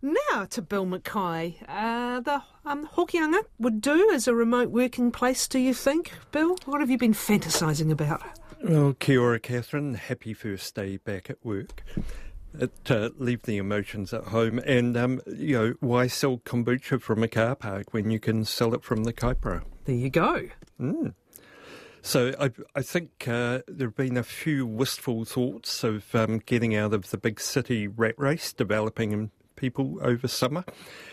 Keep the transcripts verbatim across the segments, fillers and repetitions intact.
Now to Bill Mackay. Uh, the um, Hokianga would do as a remote working place, do you think, Bill? What have you been fantasising about? Well, kia ora, Catherine. Happy first day back at work. It, uh, leave the emotions at home. And, um, you know, why sell kombucha from a car park when you can sell it from the kaipara? There you go. Mm. So I, I think uh, there have been a few wistful thoughts of um, getting out of the big city rat race, developing in people over summer,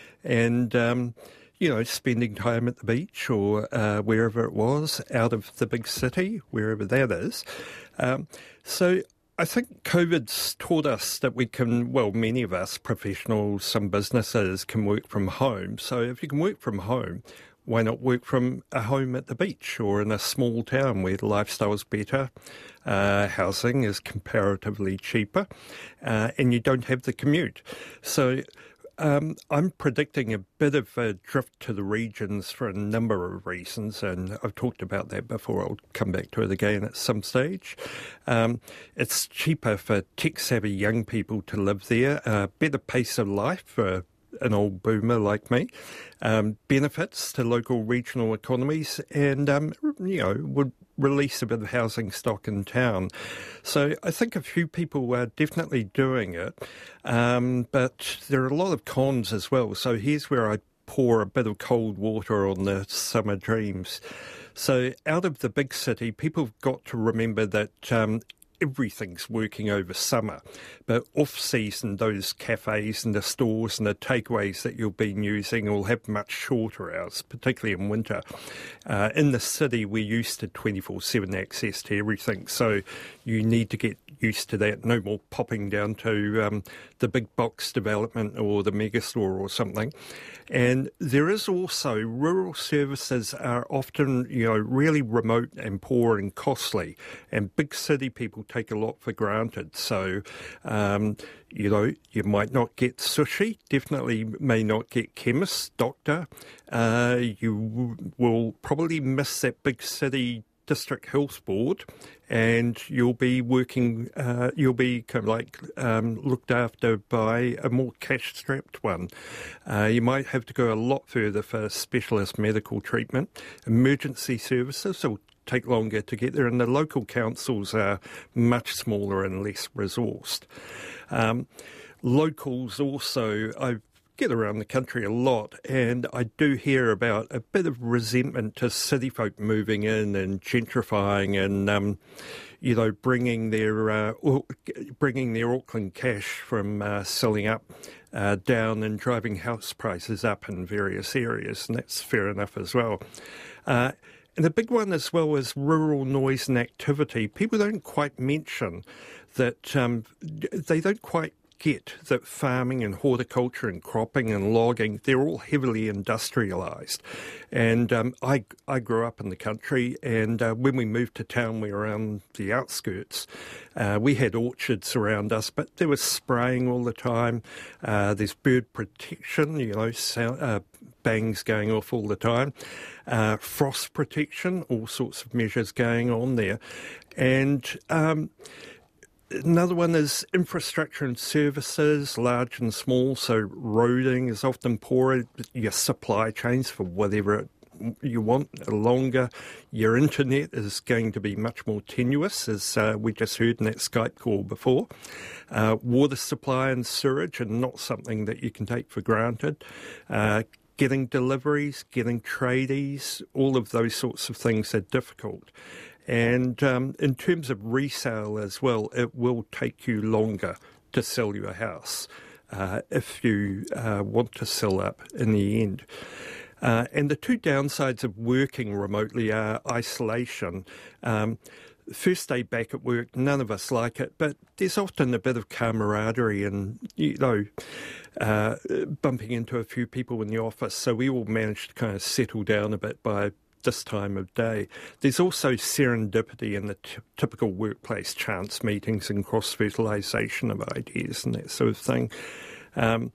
and, um, you know, spending time at the beach or uh, wherever it was, out of the big city, wherever that is. Um, so I think COVID's taught us that we can, well, many of us, professionals, some businesses, can work from home. So if you can work from home, why not work from a home at the beach or in a small town where the lifestyle's better, uh, housing is comparatively cheaper, uh, and you don't have the commute. So um, I'm predicting a bit of a drift to the regions for a number of reasons, and I've talked about that before. I'll come back to it again at some stage. Um, it's cheaper for tech-savvy young people to live there, uh, better pace of life for an old boomer like me, um, benefits to local regional economies, and, um, you know, would release a bit of housing stock in town. So I think a few people are definitely doing it, um, but there are a lot of cons as well. So here's where I pour a bit of cold water on the summer dreams. So out of the big city, people have got to remember that um, everything's working over summer, but off-season, those cafes and the stores and the takeaways that you've been using will have much shorter hours, particularly in winter. Uh, in the city, we're used to twenty-four seven access to everything, so you need to get used to that. No more popping down to um, the big box development or the megastore or something. And there is also rural services are often, you know, really remote and poor and costly, and big city people take a lot for granted. So, um, you know, you might not get sushi, definitely may not get chemist, doctor. Uh, you w- will probably miss that big city district health board, and you'll be working, uh, you'll be kind of like um, looked after by a more cash-strapped one. Uh, you might have to go a lot further for specialist medical treatment. Emergency services will take longer to get there, and the local councils are much smaller and less resourced. Um, locals also, I've get around the country a lot, and I do hear about a bit of resentment to city folk moving in and gentrifying and, um, you know, bringing their uh, bringing their Auckland cash from uh, selling up uh, down and driving house prices up in various areas, and that's fair enough as well. Uh, And the big one as well is rural noise and activity. People don't quite mention that um, they don't quite get that farming and horticulture and cropping and logging, they're all heavily industrialised. And um, I, I grew up in the country, and uh, when we moved to town, we were around the outskirts. Uh, we had orchards around us, but there was spraying all the time. Uh, there's bird protection, you know, sound, uh, bangs going off all the time. Uh, frost protection, all sorts of measures going on there. And um, another one is infrastructure and services, large and small. So roading is often poorer. Your supply chains for whatever you want are longer. Your internet is going to be much more tenuous, as uh, we just heard in that Skype call before. Uh, water supply and sewage are not something that you can take for granted. Uh, getting deliveries, getting tradies, all of those sorts of things are difficult. And um, in terms of resale as well, it will take you longer to sell your house uh, if you uh, want to sell up in the end. Uh, and the two downsides of working remotely are isolation. Um, first day back at work, none of us like it, but there's often a bit of camaraderie and, you know, uh, bumping into a few people in the office. So we all managed to kind of settle down a bit by this time of day. There's also serendipity in the t- typical workplace chance meetings and cross-fertilisation of ideas and that sort of thing. Um,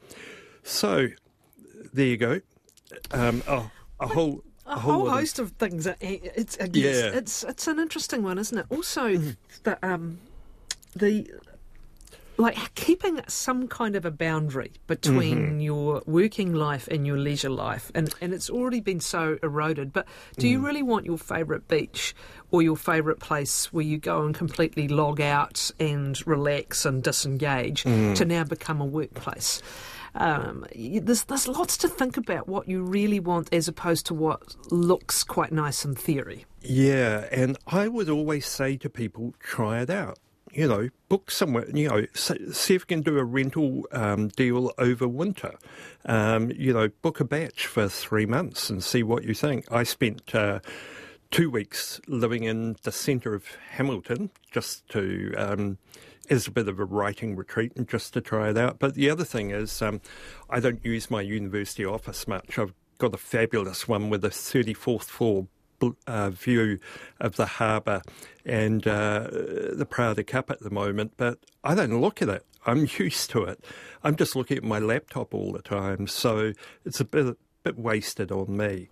so there you go. Um, oh, a whole a, a whole, whole host of, of things. It's I guess, yeah. it's it's an interesting one, isn't it? Also, the um, the like keeping some kind of a boundary between Mm-hmm. your working life and your leisure life, and, and it's already been so eroded, but do you Mm. really want your favourite beach or your favourite place where you go and completely log out and relax and disengage Mm. to now become a workplace? Um, y- there's, there's lots to think about what you really want as opposed to what looks quite nice in theory. Yeah, and I would always say to people, try it out. You know, book somewhere, you know, see see if you can do a rental um, deal over winter. Um, you know, book a batch for three months and see what you think. I spent uh, two weeks living in the centre of Hamilton just to, um, as a bit of a writing retreat and just to try it out. But the other thing is um, I don't use my university office much. I've got a fabulous one with a thirty-fourth floor Uh, view of the harbour and uh, the Prada Cup at the moment, but I don't look at it. I'm used to it. I'm just looking at my laptop all the time, so it's a bit, bit wasted on me.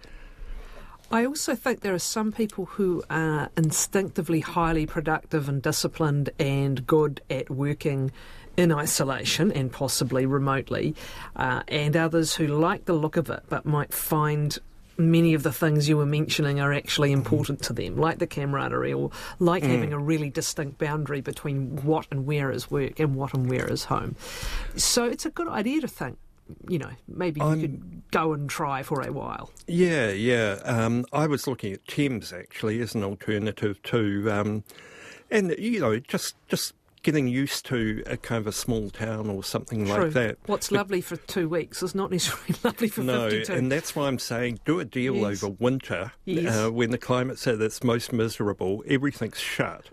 I also think there are some people who are instinctively highly productive and disciplined and good at working in isolation and possibly remotely, uh, and others who like the look of it but might find many of the things you were mentioning are actually important to them, like the camaraderie or like Mm. having a really distinct boundary between what and where is work and what and where is home. So it's a good idea to think, you know, maybe you I'm- could go and try for a while. Yeah, yeah. Um, I was looking at Thames actually as an alternative too, um, and you know, just just getting used to a kind of a small town or something True. like that. What's But- lovely for two weeks is not necessarily lovely for No, fifty-two. and that's why I'm saying do a deal Yes. over winter Yes. uh, when the climate's at its most miserable, everything's shut,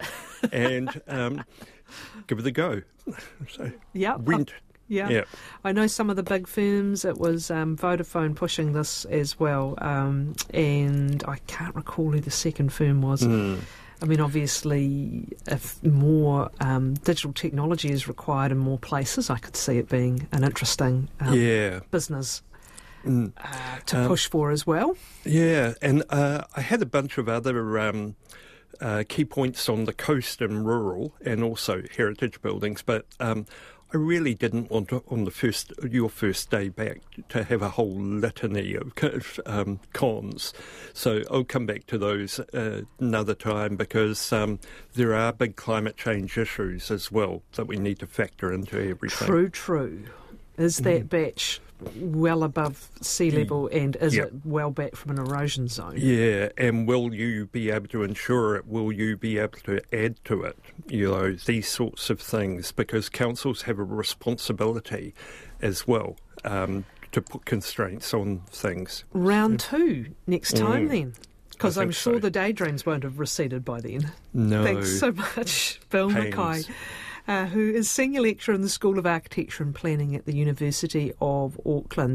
and um, give it a go. So, yeah, rent. Yeah. Yeah. I know some of the big firms, it was um, Vodafone pushing this as well, um, and I can't recall who the second firm was. Mm. I mean, obviously, if more um, digital technology is required in more places, I could see it being an interesting um, Yeah. business Mm. uh, to Um, push for as well. Yeah, and uh, I had a bunch of other um, uh, key points on the coast and rural, and also heritage buildings. But um, I really didn't want to, on the first your first day back to have a whole litany of kind of, um, cons. So I'll come back to those uh, another time because um, there are big climate change issues as well that we need to factor into everything. True, true. Is that batch well above sea level, and is Yep. it well back from an erosion zone? Yeah, and will you be able to insure it? Will you be able to add to it? You know, these sorts of things, because councils have a responsibility as well um, to put constraints on things. Round two next time Mm. then, because I I'm think sure so. the daydreams won't have receded by then. No. Thanks so much, Bill Pains. Mackay, uh, who is Senior Lecturer in the School of Architecture and Planning at the University of Auckland.